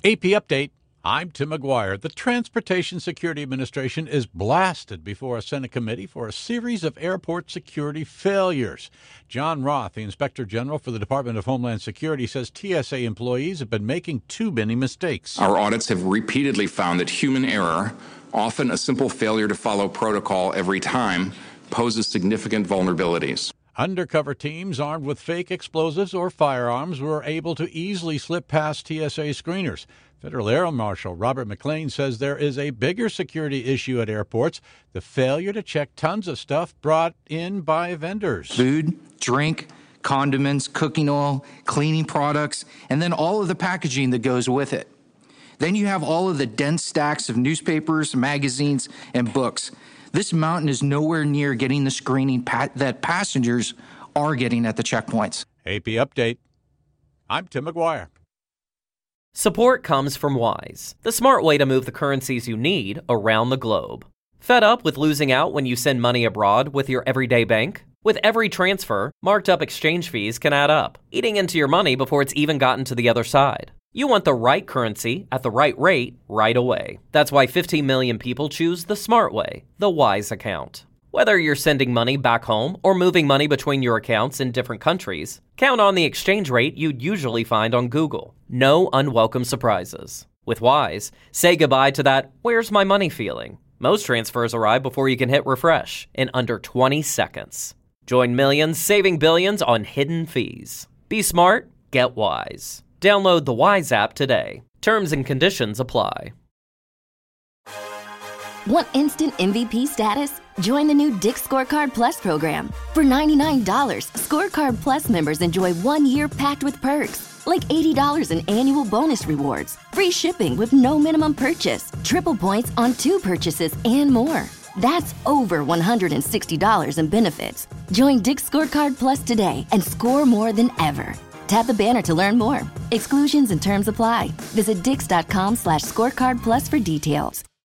AP Update. I'm Tim McGuire. The Transportation Security Administration is blasted before a Senate committee for a series of airport security failures. John Roth, the Inspector General for the Department of Homeland Security, says TSA employees have been making too many mistakes. Our audits have repeatedly found that human error, often a simple failure to follow protocol every time, poses significant vulnerabilities. Undercover teams armed with fake explosives or firearms were able to easily slip past TSA screeners. Federal Air Marshal Robert McLean says there is a bigger security issue at airports, the failure to check tons of stuff brought in by vendors. Food, drink, condiments, cooking oil, cleaning products, and then all of the packaging that goes with it. Then you have all of the dense stacks of newspapers, magazines, and books. This mountain is nowhere near getting the screening that passengers are getting at the checkpoints. AP Update. I'm Tim McGuire. Support comes from Wise, the smart way to move the currencies you need around the globe. Fed up with losing out when you send money abroad with your everyday bank? With every transfer, marked up exchange fees can add up, eating into your money before it's even gotten to the other side. You want the right currency at the right rate right away. That's why 15 million people choose the smart way, the Wise account. Whether you're sending money back home or moving money between your accounts in different countries, count on the exchange rate you'd usually find on Google. No unwelcome surprises. With Wise, say goodbye to that "where's my money" feeling. Most transfers arrive before you can hit refresh in under 20 seconds. Join millions saving billions on hidden fees. Be smart, get Wise. Download the Wise app today. Terms and conditions apply. Want instant MVP status? Join the new Dick's Scorecard Plus program. For $99, Scorecard Plus members enjoy 1 year packed with perks, like $80 in annual bonus rewards, free shipping with no minimum purchase, triple points on 2 purchases, and more. That's over $160 in benefits. Join Dick's Scorecard Plus today and score more than ever. Tap the banner to learn more. Exclusions and terms apply. Visit dix.com/scorecard plus for details.